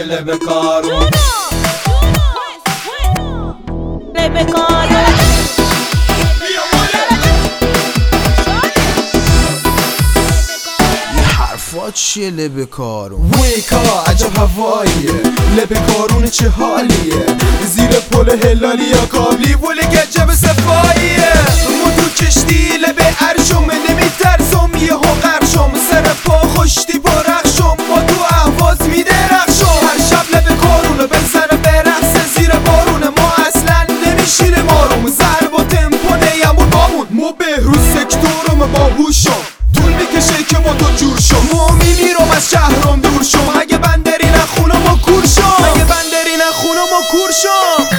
لب کارون لب کارون حرفات چیه لب کارون؟ ویکا عجب هواییه، لب کارون چه حالیه، زیر پل هلالی یا کابلی ولی گجب صفاییه. مو تو کشتی لب عرشم نمیترسم یهو قرشم، سر پا خوشتی برخشم ما تو اهواز میدرخشم. هر شب لب کارونو بزنه برقصه زیر بارونه، ما اصلا نمیشینه آروم، ضرب و تمپو نیمون بامون. ما بهروز سکتورم باهوشم، طول میکشه که با تو جور شم. ما میمیرم از شهرم دور شم، اگه بندری نخونم و کور شم، اگه بندری نخونم و کور شم.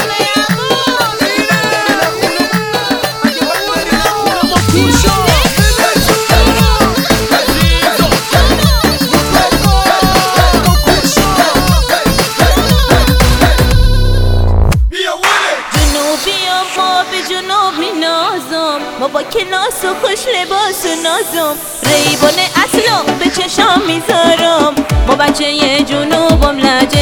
ما با کلاس و خوش لباس و نازم، ریبان اصلا به چشام میذارم. ما بچه جنوبم لجه